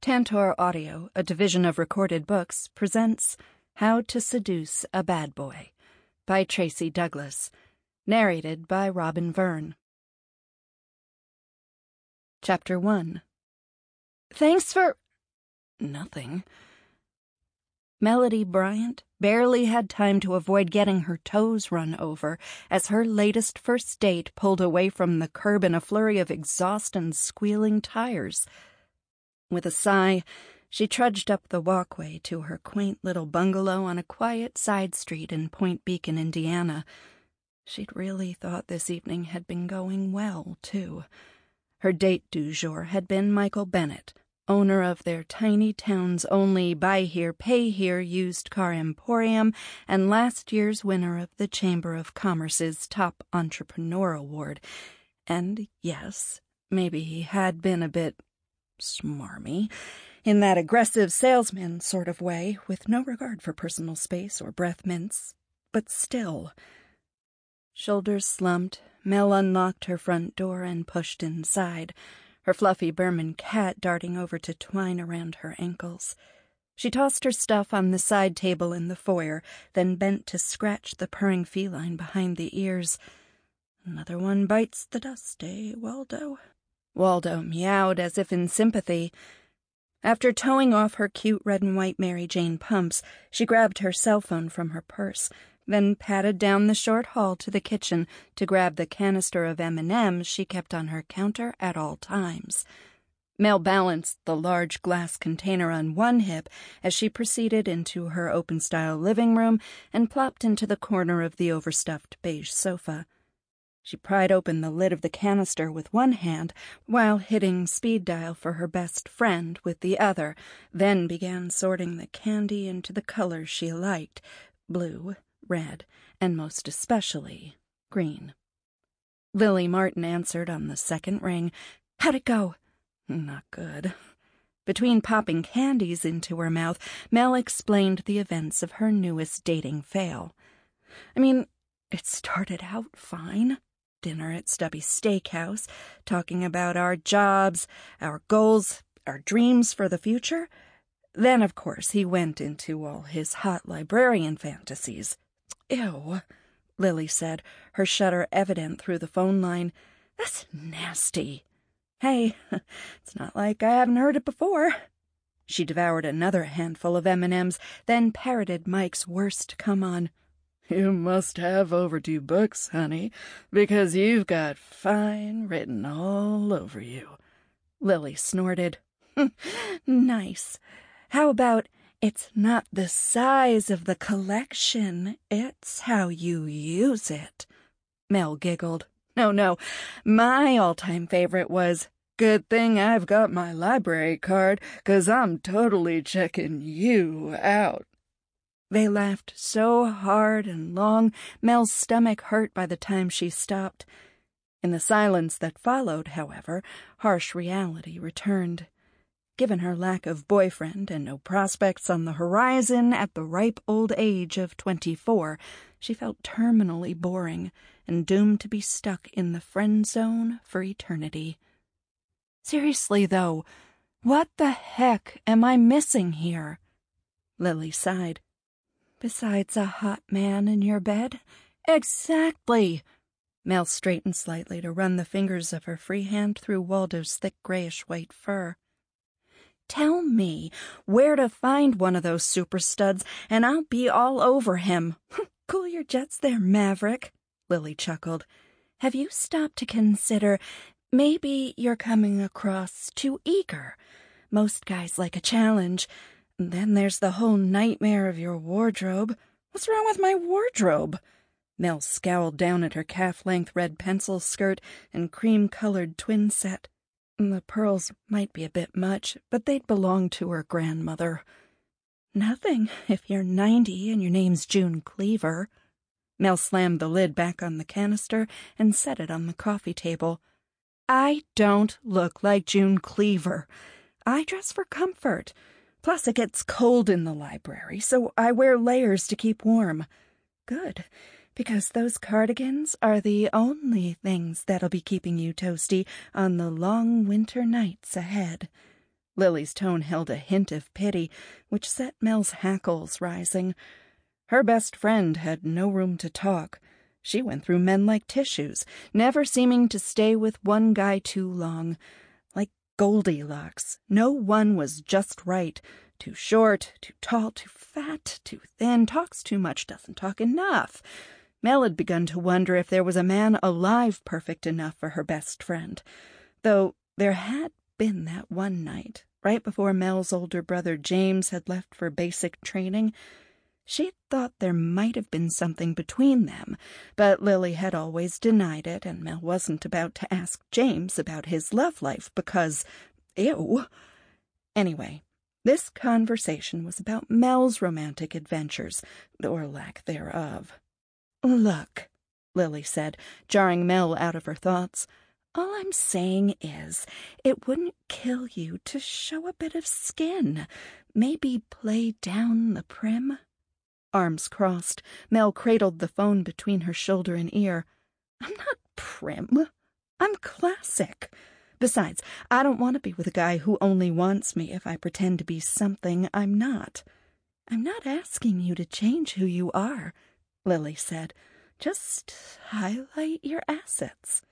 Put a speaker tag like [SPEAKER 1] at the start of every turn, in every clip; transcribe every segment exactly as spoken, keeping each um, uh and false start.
[SPEAKER 1] Tantor Audio, a division of Recorded Books, presents How to Seduce a Bad Boy by Tracy Douglas, narrated by Robin Verne. Chapter one. Thanks for... nothing. Melody Bryant barely had time to avoid getting her toes run over as her latest first date pulled away from the curb in a flurry of exhaust and squealing tires. With a sigh, she trudged up the walkway to her quaint little bungalow on a quiet side street in Point Beacon, Indiana. She'd really thought this evening had been going well, too. Her date du jour had been Michael Bennett, owner of their tiny town's only buy-here, pay-here used car emporium and last year's winner of the Chamber of Commerce's Top Entrepreneur Award. And yes, maybe he had been a bit smarmy, in that aggressive salesman sort of way, with no regard for personal space or breath mints, but still. Shoulders slumped, Mel unlocked her front door and pushed inside, her fluffy Burman cat darting over to twine around her ankles. She tossed her stuff on the side table in the foyer, then bent to scratch the purring feline behind the ears. Another one bites the dust, eh, Waldo? Waldo meowed as if in sympathy. After towing off her cute red and white Mary Jane pumps, she grabbed her cell phone from her purse, then padded down the short hall to the kitchen to grab the canister of M and M's she kept on her counter at all times. Mel balanced the large glass container on one hip as she proceeded into her open-style living room and plopped into the corner of the overstuffed beige sofa. She pried open the lid of the canister with one hand while hitting speed dial for her best friend with the other, then began sorting the candy into the colors she liked, blue, red, and most especially green. Lily Martin answered on the second ring. How'd it go? Not good. Between popping candies into her mouth, Mel explained the events of her newest dating fail. I mean, it started out fine. Dinner at Stubby's Steakhouse, talking about our jobs, our goals, our dreams for the future. Then, of course, he went into all his hot librarian fantasies. Ew, Lily said, her shudder evident through the phone line. That's nasty. Hey, it's not like I haven't heard it before. She devoured another handful of M and M's, then parroted Mike's worst come-on. You must have overdue books, honey, because you've got fine written all over you. Lily snorted. Nice. How about it's not the size of the collection, it's how you use it? Mel giggled. No, no, my all-time favorite was, good thing I've got my library card, 'cause I'm totally checking you out. They laughed so hard and long, Mel's stomach hurt by the time she stopped. In the silence that followed, however, harsh reality returned. Given her lack of boyfriend and no prospects on the horizon at the ripe old age of twenty-four, she felt terminally boring and doomed to be stuck in the friend zone for eternity. Seriously, though, what the heck am I missing here? Lily sighed. Besides a hot man in your bed? Exactly. Mel straightened slightly to run the fingers of her free hand through Waldo's thick grayish-white fur. Tell me where to find one of those super studs, and I'll be all over him. Cool your jets there, Maverick, Lily chuckled. Have you stopped to consider maybe you're coming across too eager? Most guys like a challenge. Then there's the whole nightmare of your wardrobe. What's wrong with my wardrobe? Mel scowled down at her calf-length red pencil skirt and cream-colored twin set. The pearls might be a bit much, but they'd belong to her grandmother. Nothing, if you're ninety and your name's June Cleaver. Mel slammed the lid back on the canister and set it on the coffee table. I don't look like June Cleaver. I dress for comfort. Plus, it gets cold in the library, so I wear layers to keep warm. Good, because those cardigans are the only things that'll be keeping you toasty on the long winter nights ahead. Lily's tone held a hint of pity, which set Mel's hackles rising. Her best friend had no room to talk. She went through men like tissues, never seeming to stay with one guy too long. Like Goldilocks, no one was just right. Too short, too tall, too fat, too thin, talks too much, doesn't talk enough. Mel had begun to wonder if there was a man alive perfect enough for her best friend, though there had been that one night, right before Mel's older brother James had left for basic training. She thought there might have been something between them, but Lily had always denied it, and Mel wasn't about to ask James about his love life because, ew. Anyway, this conversation was about Mel's romantic adventures, or lack thereof. "Look," Lily said, jarring Mel out of her thoughts, "all I'm saying is, it wouldn't kill you to show a bit of skin. Maybe play down the prim." Arms crossed, Mel cradled the phone between her shoulder and ear. "I'm not prim. I'm classic. Besides, I don't want to be with a guy who only wants me if I pretend to be something I'm not." "I'm not asking you to change who you are," Lily said. "Just highlight your assets."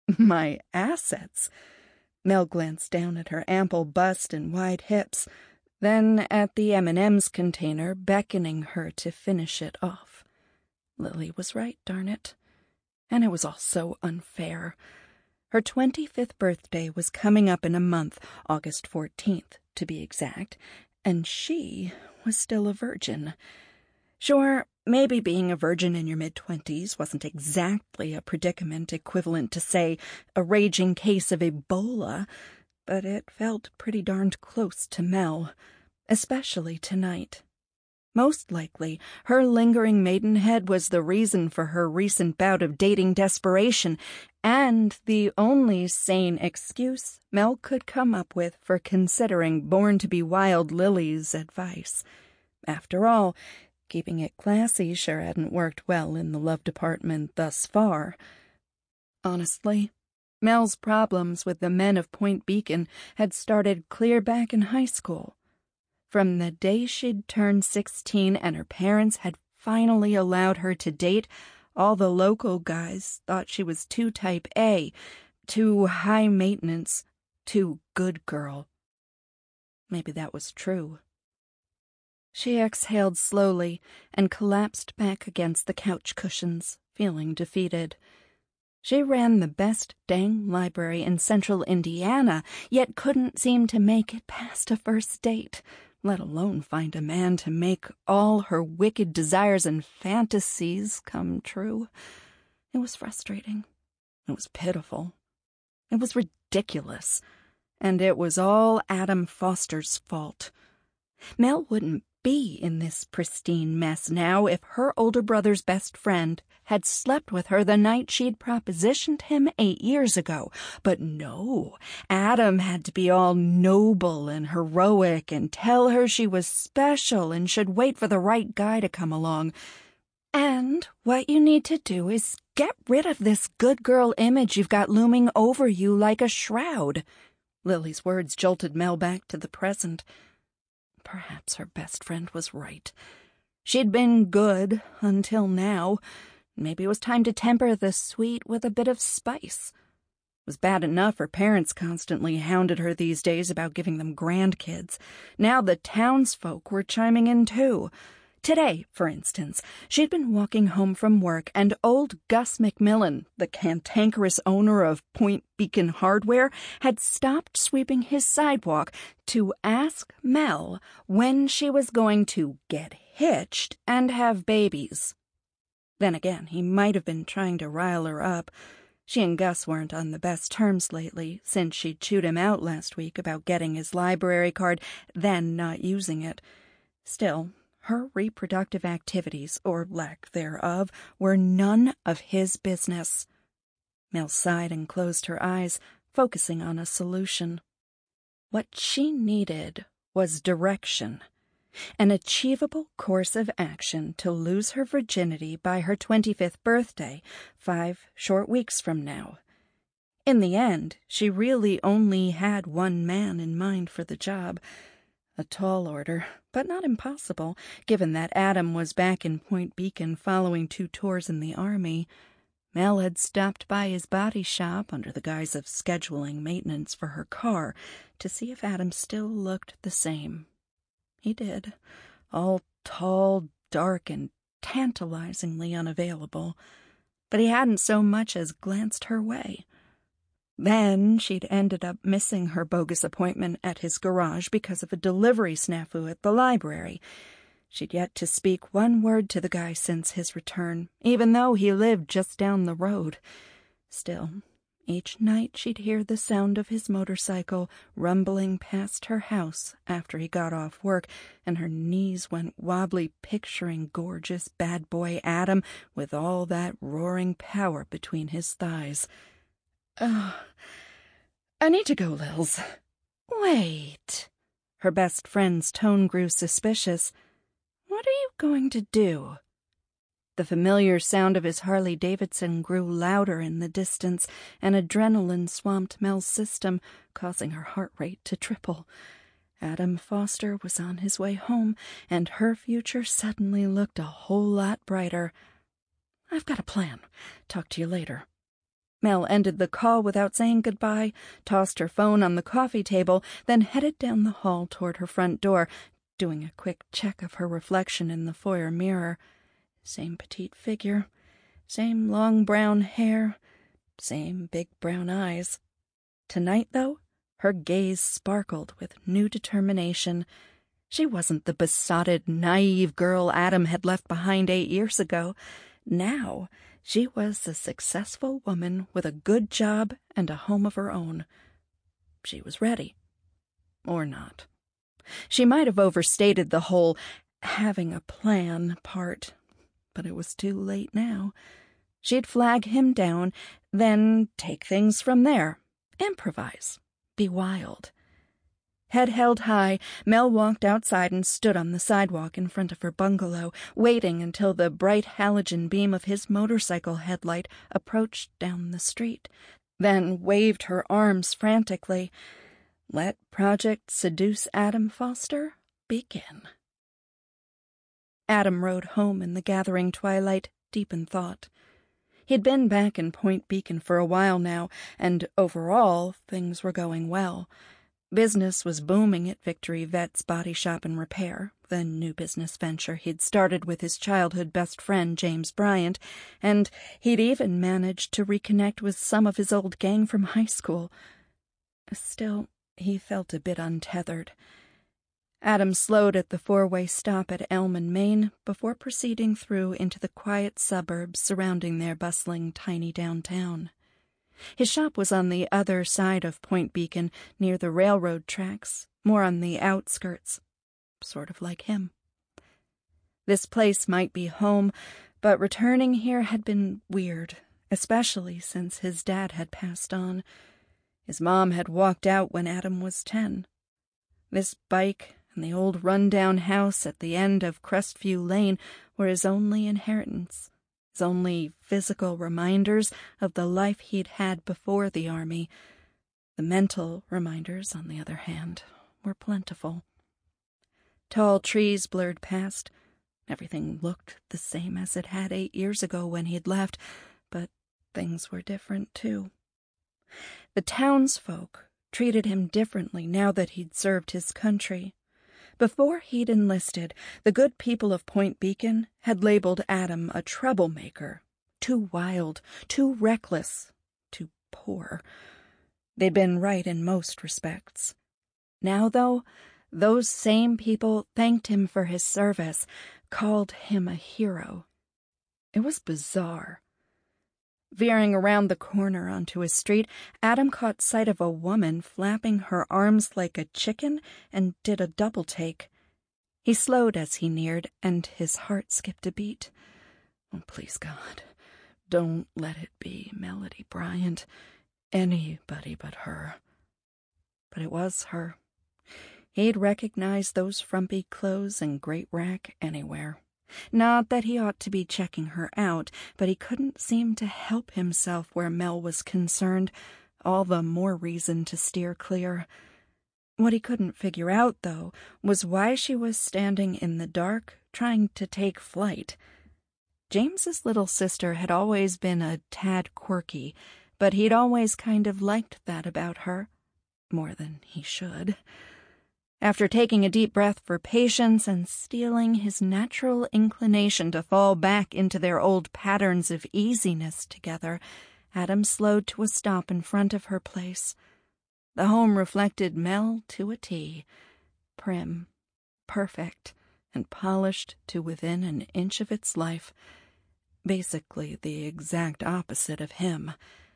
[SPEAKER 1] "My assets?" Mel glanced down at her ample bust and wide hips, then at the M and M's container, beckoning her to finish it off. Lily was right, darn it. And it was all so unfair. Her twenty-fifth birthday was coming up in a month, August fourteenth, to be exact, and she was still a virgin. Sure, maybe being a virgin in your mid-twenties wasn't exactly a predicament equivalent to, say, a raging case of Ebola, but it felt pretty darned close to Mel, especially tonight. Most likely, her lingering maidenhead was the reason for her recent bout of dating desperation, and the only sane excuse Mel could come up with for considering Born to be Wild Lily's advice. After all, keeping it classy sure hadn't worked well in the love department thus far. Honestly, Mel's problems with the men of Point Beacon had started clear back in high school. From the day she'd turned sixteen and her parents had finally allowed her to date, all the local guys thought she was too type A, too high maintenance, too good girl. Maybe that was true. She exhaled slowly and collapsed back against the couch cushions, feeling defeated. She ran the best dang library in central Indiana, yet couldn't seem to make it past a first date, let alone find a man to make all her wicked desires and fantasies come true. It was frustrating. It was pitiful. It was ridiculous. And it was all Adam Foster's fault. Mel wouldn't be in this pristine mess now if her older brother's best friend had slept with her the night she'd propositioned him eight years ago. But no, Adam had to be all noble and heroic and tell her she was special and should wait for the right guy to come along. And what you need to do is get rid of this good girl image you've got looming over you like a shroud. Lily's words jolted Mel back to the present. Perhaps her best friend was right. She'd been good until now. Maybe it was time to temper the sweet with a bit of spice. It was bad enough her parents constantly hounded her these days about giving them grandkids. Now the townsfolk were chiming in too. Today, for instance, she'd been walking home from work, and old Gus McMillan, the cantankerous owner of Point Beacon Hardware, had stopped sweeping his sidewalk to ask Mel when she was going to get hitched and have babies. Then again, he might have been trying to rile her up. She and Gus weren't on the best terms lately, since she'd chewed him out last week about getting his library card, then not using it. Still, her reproductive activities, or lack thereof, were none of his business. Mel sighed and closed her eyes, focusing on a solution. What she needed was direction, an achievable course of action to lose her virginity by her twenty-fifth birthday, five short weeks from now. In the end, she really only had one man in mind for the job. A tall order, but not impossible, given that Adam was back in Point Beacon following two tours in the Army. Mel had stopped by his body shop under the guise of scheduling maintenance for her car to see if Adam still looked the same. He did, all tall, dark, and tantalizingly unavailable, but he hadn't so much as glanced her way. Then she'd ended up missing her bogus appointment at his garage because of a delivery snafu at the library. She'd yet to speak one word to the guy since his return, even though he lived just down the road. Still, each night she'd hear the sound of his motorcycle rumbling past her house after he got off work, and her knees went wobbly picturing gorgeous bad boy Adam with all that roaring power between his thighs. Ugh. I need to go, Lils. Wait. Her best friend's tone grew suspicious. What are you going to do? The familiar sound of his Harley-Davidson grew louder in the distance, and adrenaline swamped Mel's system, causing her heart rate to triple. Adam Foster was on his way home, and her future suddenly looked a whole lot brighter. I've got a plan. Talk to you later. Mel ended the call without saying goodbye, tossed her phone on the coffee table, then headed down the hall toward her front door, doing a quick check of her reflection in the foyer mirror. Same petite figure, same long brown hair, same big brown eyes. Tonight, though, her gaze sparkled with new determination. She wasn't the besotted, naive girl Adam had left behind eight years ago. Now, she was a successful woman with a good job and a home of her own. She was ready. Or not. She might have overstated the whole having a plan part, but it was too late now. She'd flag him down, then take things from there. Improvise. Be wild. Head held high, Mel walked outside and stood on the sidewalk in front of her bungalow, waiting until the bright halogen beam of his motorcycle headlight approached down the street, then waved her arms frantically. Let Project Seduce Adam Foster begin. Adam rode home in the gathering twilight, deep in thought. He'd been back in Point Beacon for a while now, and overall, things were going well. Business was booming at Victory Vet's Body Shop and Repair, the new business venture he'd started with his childhood best friend James Bryant, and he'd even managed to reconnect with some of his old gang from high school. Still, he felt a bit untethered. Adam slowed at the four-way stop at Elm and Main before proceeding through into the quiet suburbs surrounding their bustling, tiny downtown. His shop was on the other side of Point Beacon, near the railroad tracks, more on the outskirts, sort of like him. This place might be home, but returning here had been weird, especially since his dad had passed on. His mom had walked out when Adam was ten. This bike and the old run-down house at the end of Crestview Lane were his only inheritance. His only physical reminders of the life he'd had before the Army. The mental reminders, on the other hand, were plentiful. Tall trees blurred past. Everything looked the same as it had eight years ago when he'd left, but things were different, too. The townsfolk treated him differently now that he'd served his country. Before he'd enlisted, the good people of Point Beacon had labeled Adam a troublemaker, too wild, too reckless, too poor. They'd been right in most respects. Now, though, those same people thanked him for his service, called him a hero. It was bizarre. Veering around the corner onto a street, Adam caught sight of a woman flapping her arms like a chicken and did a double-take. He slowed as he neared, and his heart skipped a beat. Oh, please, God, don't let it be Melody Bryant. Anybody but her. But it was her. He'd recognize those frumpy clothes and great rack anywhere. Not that he ought to be checking her out, but he couldn't seem to help himself where Mel was concerned. all the more reason to steer clear. What he couldn't figure out, though, was why she was standing in the dark, trying to take flight. James's little sister had always been a tad quirky, but he'd always kind of liked that about her. More than he should. After taking a deep breath for patience and steeling his natural inclination to fall back into their old patterns of easiness together, Adam slowed to a stop in front of her place. The home reflected Mel to a T. Prim, perfect, and polished to within an inch of its life. Basically the exact opposite of him.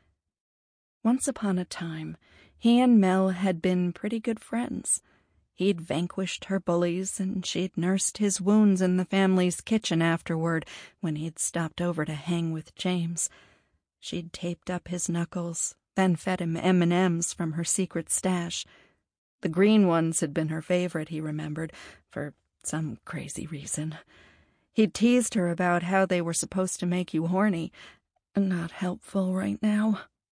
[SPEAKER 1] Once upon a time, he and Mel had been pretty good friends. He'd vanquished her bullies, and she'd nursed his wounds in the family's kitchen afterward when he'd stopped over to hang with James. She'd taped up his knuckles, then fed him M and M's from her secret stash. The green ones had been her favorite, he remembered, for some crazy reason. He'd teased her about how they were supposed to make you horny. Not helpful right now.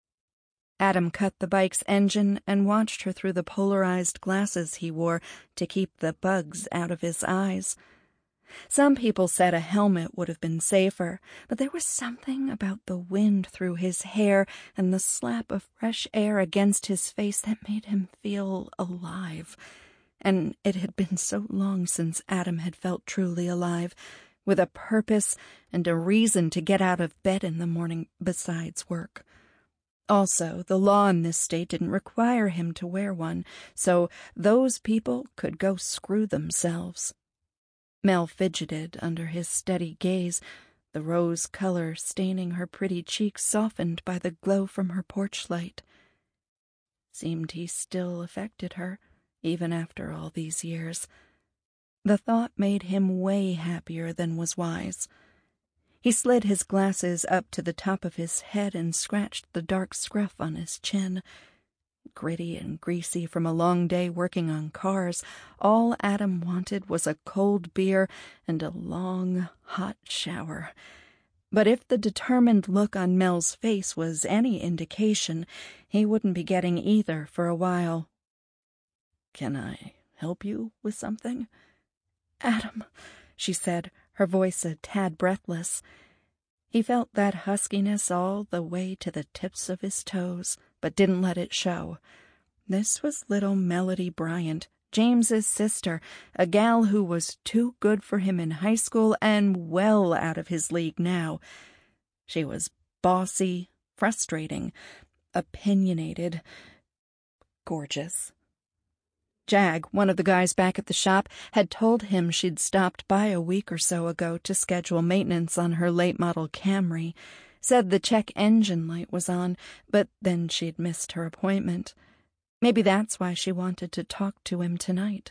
[SPEAKER 1] Adam cut the bike's engine and watched her through the polarized glasses he wore to keep the bugs out of his eyes. Some people said a helmet would have been safer, but there was something about the wind through his hair and the slap of fresh air against his face that made him feel alive. And it had been so long since Adam had felt truly alive, with a purpose and a reason to get out of bed in the morning besides work. Also, the law in this state didn't require him to wear one, so those people could go screw themselves. Mel fidgeted under his steady gaze, the rose color staining her pretty cheeks softened by the glow from her porch light. Seemed he still affected her, even after all these years. The thought made him way happier than was wise. He slid his glasses up to the top of his head and scratched the dark scruff on his chin. Gritty and greasy from a long day working on cars, all Adam wanted was a cold beer and a long, hot shower. But if the determined look on Mel's face was any indication, he wouldn't be getting either for a while. "Can I help you with something?" "Adam," she said, her voice a tad breathless. He felt that huskiness all the way to the tips of his toes, but didn't let it show. This was little Melody Bryant, James's sister, a gal who was too good for him in high school and well out of his league now. She was bossy, frustrating, opinionated, gorgeous. Jag, one of the guys back at the shop, had told him she'd stopped by a week or so ago to schedule maintenance on her late-model Camry. Said the check engine light was on, but then she'd missed her appointment. Maybe that's why she wanted to talk to him tonight.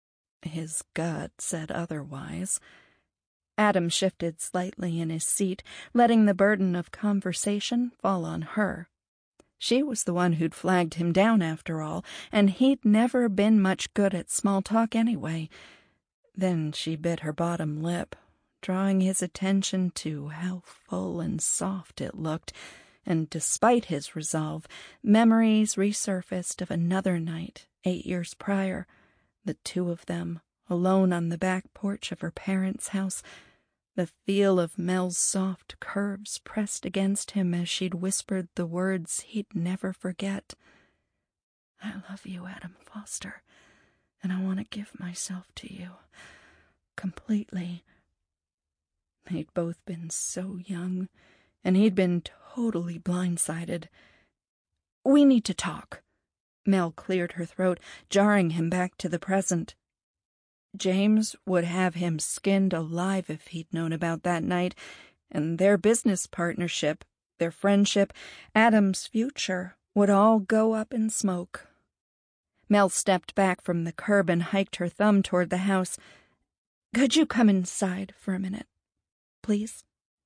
[SPEAKER 1] His gut said otherwise. Adam shifted slightly in his seat, letting the burden of conversation fall on her. She was the one who'd flagged him down, after all, and he'd never been much good at small talk anyway. Then she bit her bottom lip, drawing his attention to how full and soft it looked, and despite his resolve, memories resurfaced of another night, eight years prior, the two of them, alone on the back porch of her parents' house, the feel of Mel's soft curves pressed against him as she'd whispered the words he'd never forget. "I love you, Adam Foster, and I want to give myself to you, completely." They'd both been so young, and he'd been totally blindsided. "We need to talk." Mel cleared her throat, jarring him back to the present. James would have him skinned alive if he'd known about that night, and their business partnership, their friendship, Adam's future, would all go up in smoke. Mel stepped back from the curb and hiked her thumb toward the house. "Could you come inside for a minute, please?"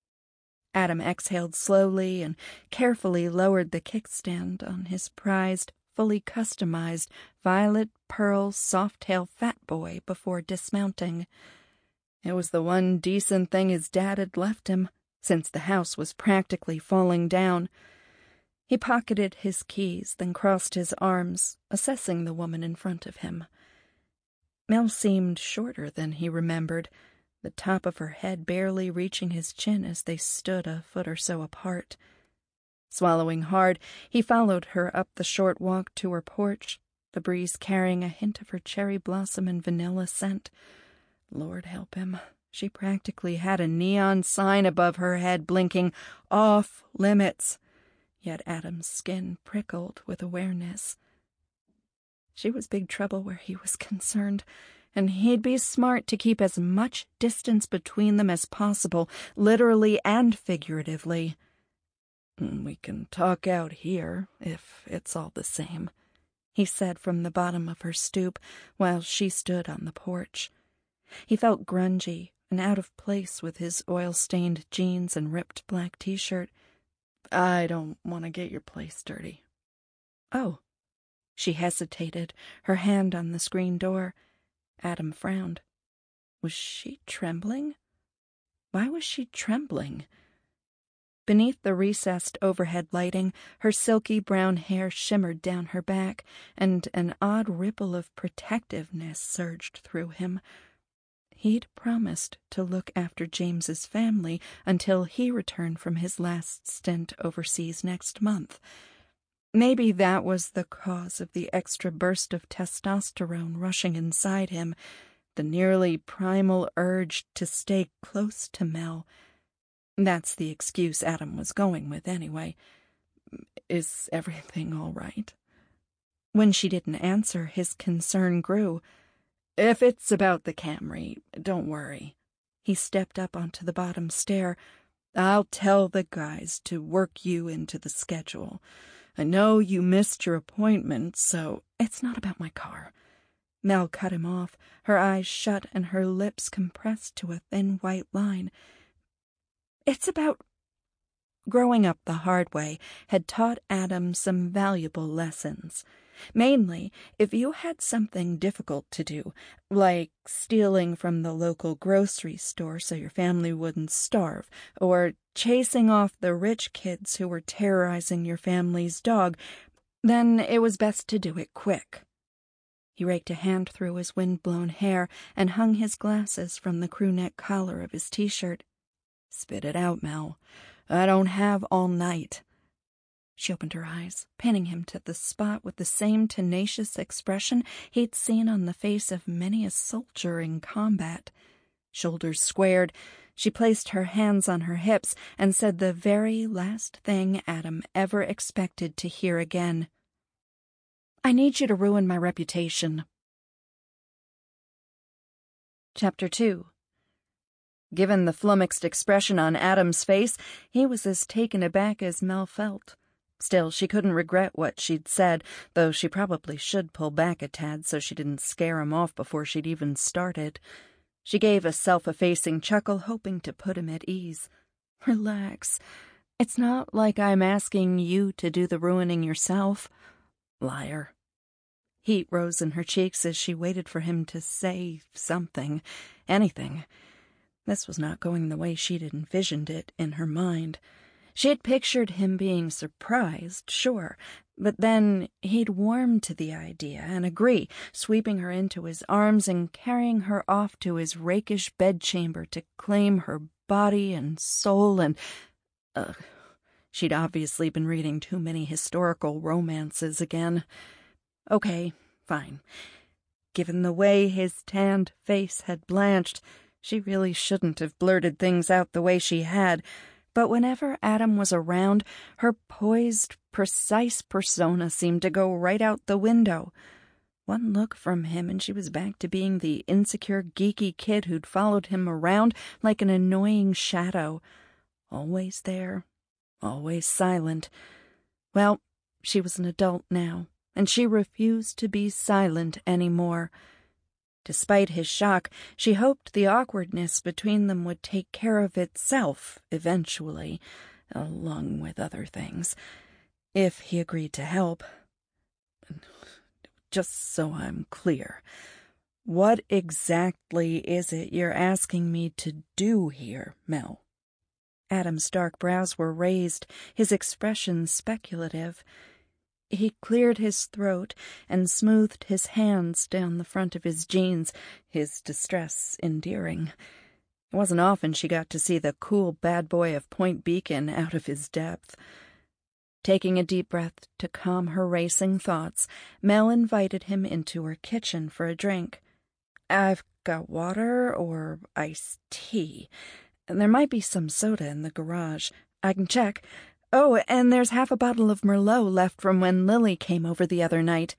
[SPEAKER 1] Adam exhaled slowly and carefully lowered the kickstand on his prized, fully customized violet pearl soft-tail fat boy before dismounting. It was the one decent thing his dad had left him, since the house was practically falling down. He pocketed his keys, then crossed his arms, assessing the woman in front of him. Mel seemed shorter than he remembered, the top of her head barely reaching his chin as they stood a foot or so apart. Swallowing hard, he followed her up the short walk to her porch, the breeze carrying a hint of her cherry blossom and vanilla scent. Lord help him. She practically had a neon sign above her head blinking, "Off limits." Yet Adam's skin prickled with awareness. She was big trouble where he was concerned, and he'd be smart to keep as much distance between them as possible, literally and figuratively. "We can talk out here, if it's all the same," he said from the bottom of her stoop, while she stood on the porch. He felt grungy and out of place with his oil-stained jeans and ripped black t-shirt. "I don't want to get your place dirty." "Oh." She hesitated, her hand on the screen door. Adam frowned. Was she trembling? Why was she trembling? Beneath the recessed overhead lighting, her silky brown hair shimmered down her back, and an odd ripple of protectiveness surged through him. He'd promised to look after James's family until he returned from his last stint overseas next month. Maybe that was the cause of the extra burst of testosterone rushing inside him, the nearly primal urge to stay close to Mel. That's the excuse Adam was going with anyway. "Is everything all right?" When she didn't answer, his concern grew. "If it's about the Camry, don't worry." He stepped up onto the bottom stair. "I'll tell the guys to work you into the schedule. I know you missed your appointment, so—" "It's not about my car." Mel cut him off, her eyes shut and her lips compressed to a thin white line. "It's about—" Growing up the hard way had taught Adam some valuable lessons. Mainly, if you had something difficult to do, like stealing from the local grocery store so your family wouldn't starve, or chasing off the rich kids who were terrorizing your family's dog, then it was best to do it quick. He raked a hand through his wind-blown hair and hung his glasses from the crewneck collar of his t-shirt. "Spit it out, Mel. I don't have all night." She opened her eyes, pinning him to the spot with the same tenacious expression he'd seen on the face of many a soldier in combat. Shoulders squared, she placed her hands on her hips and said the very last thing Adam ever expected to hear again. "I need you to ruin my reputation." Chapter two. Given the flummoxed expression on Adam's face, he was as taken aback as Mel felt. Still, she couldn't regret what she'd said, though she probably should pull back a tad so she didn't scare him off before she'd even started. She gave a self-effacing chuckle, hoping to put him at ease. "Relax. It's not like I'm asking you to do the ruining yourself." Liar. Heat rose in her cheeks as she waited for him to say something, anything. This was not going the way she'd envisioned it in her mind. She'd pictured him being surprised, sure, but then he'd warm to the idea and agree, sweeping her into his arms and carrying her off to his rakish bedchamber to claim her body and soul and... Ugh. She'd obviously been reading too many historical romances again. Okay, fine. Given the way his tanned face had blanched, she really shouldn't have blurted things out the way she had, but whenever Adam was around, her poised, precise persona seemed to go right out the window. One look from him and she was back to being the insecure, geeky kid who'd followed him around like an annoying shadow. Always there, always silent. Well, she was an adult now, and she refused to be silent anymore. Despite his shock, she hoped the awkwardness between them would take care of itself eventually, along with other things, if he agreed to help. "Just so I'm clear, what exactly is it you're asking me to do here, Mel?" Adam's dark brows were raised, his expression speculative. He cleared his throat and smoothed his hands down the front of his jeans, his distress endearing. It wasn't often she got to see the cool bad boy of Point Beacon out of his depth. Taking a deep breath to calm her racing thoughts, Mel invited him into her kitchen for a drink. "I've got water or iced tea. There might be some soda in the garage. I can check. Oh, and there's half a bottle of Merlot left from when Lily came over the other night."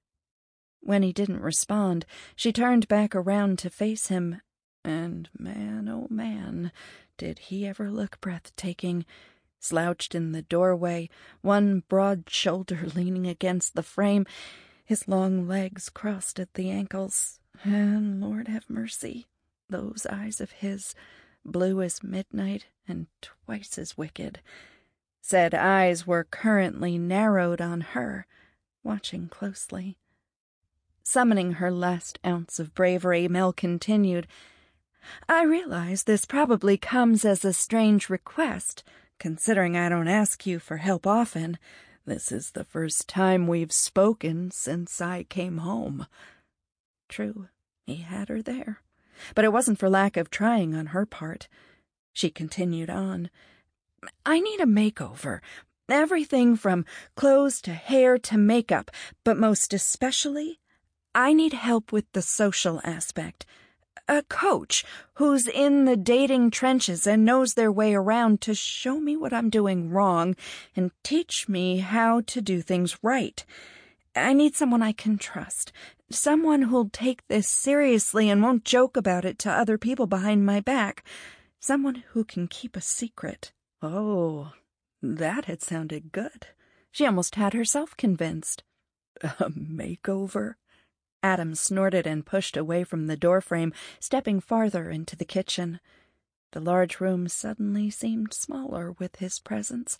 [SPEAKER 1] When he didn't respond, she turned back around to face him, and man, oh man, did he ever look breathtaking. Slouched in the doorway, one broad shoulder leaning against the frame, his long legs crossed at the ankles, and Lord have mercy, those eyes of his, blue as midnight and twice as wicked. Said eyes were currently narrowed on her, watching closely. Summoning her last ounce of bravery, Mel continued, "I realize this probably comes as a strange request, considering I don't ask you for help often. This is the first time we've spoken since I came home." True, he had her there, but it wasn't for lack of trying on her part. She continued on, "I need a makeover. Everything from clothes to hair to makeup, but most especially, I need help with the social aspect. A coach who's in the dating trenches and knows their way around to show me what I'm doing wrong and teach me how to do things right. I need someone I can trust, someone who'll take this seriously and won't joke about it to other people behind my back, someone who can keep a secret." Oh, that had sounded good. She almost had herself convinced. A makeover? Adam snorted and pushed away from the doorframe, stepping farther into the kitchen. The large room suddenly seemed smaller with his presence.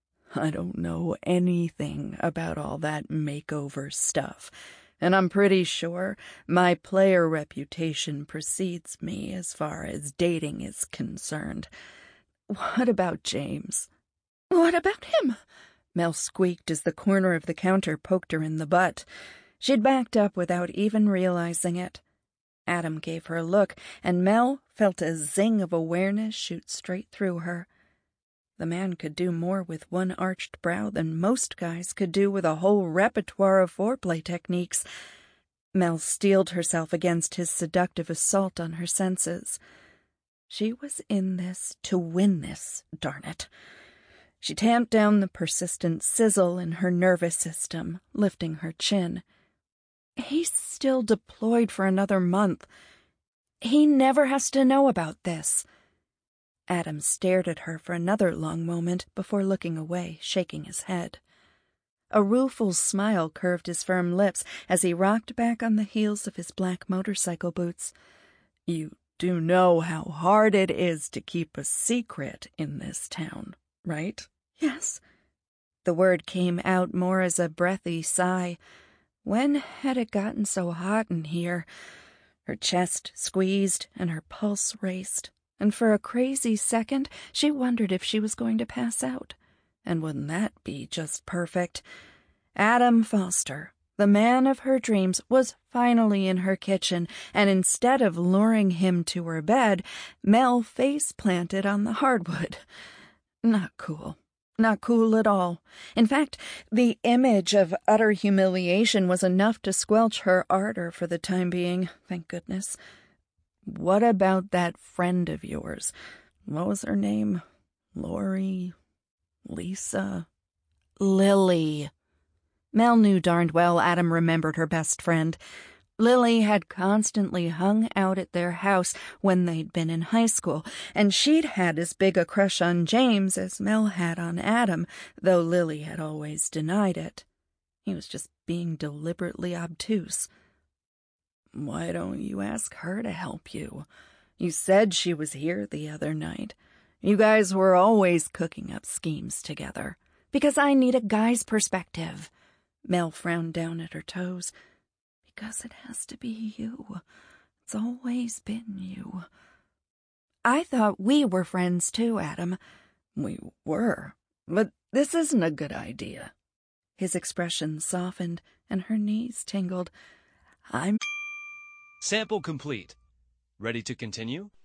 [SPEAKER 1] "I don't know anything about all that makeover stuff, and I'm pretty sure my player reputation precedes me as far as dating is concerned. What about James?" "What about him?" Mel squeaked as the corner of the counter poked her in the butt. She'd backed up without even realizing it. Adam gave her a look, and Mel felt a zing of awareness shoot straight through her. The man could do more with one arched brow than most guys could do with a whole repertoire of foreplay techniques. Mel steeled herself against his seductive assault on her senses. She was in this to win this, darn it. She tamped down the persistent sizzle in her nervous system, lifting her chin. He's still deployed for another month. He never has to know about this. Adam stared at her for another long moment before looking away, shaking his head. A rueful smile curved his firm lips as he rocked back on the heels of his black motorcycle boots. "You do know how hard it is to keep a secret in this town, right?" "Yes." The word came out more as a breathy sigh. When had it gotten so hot in here? Her chest squeezed and her pulse raced, and for a crazy second she wondered if she was going to pass out. And wouldn't that be just perfect? Adam Foster, the man of her dreams, was finally in her kitchen, and instead of luring him to her bed, Mel face-planted on the hardwood. Not cool. Not cool at all. In fact, the image of utter humiliation was enough to squelch her ardor for the time being, thank goodness. "What about that friend of yours? What was her name? Lori? Lisa?" "Lily." Mel knew darned well Adam remembered her best friend. Lily had constantly hung out at their house when they'd been in high school, and she'd had as big a crush on James as Mel had on Adam, though Lily had always denied it. He was just being deliberately obtuse. "Why don't you ask her to help you? You said she was here the other night. You guys were always cooking up schemes together." "Because I need a guy's perspective." Mel frowned down at her toes. "Because it has to be you. It's always been you." I thought we were friends too, Adam.
[SPEAKER 2] We were, but this isn't a good idea.
[SPEAKER 1] His expression softened, and her knees tingled. I'm...
[SPEAKER 3] Sample complete. Ready to continue?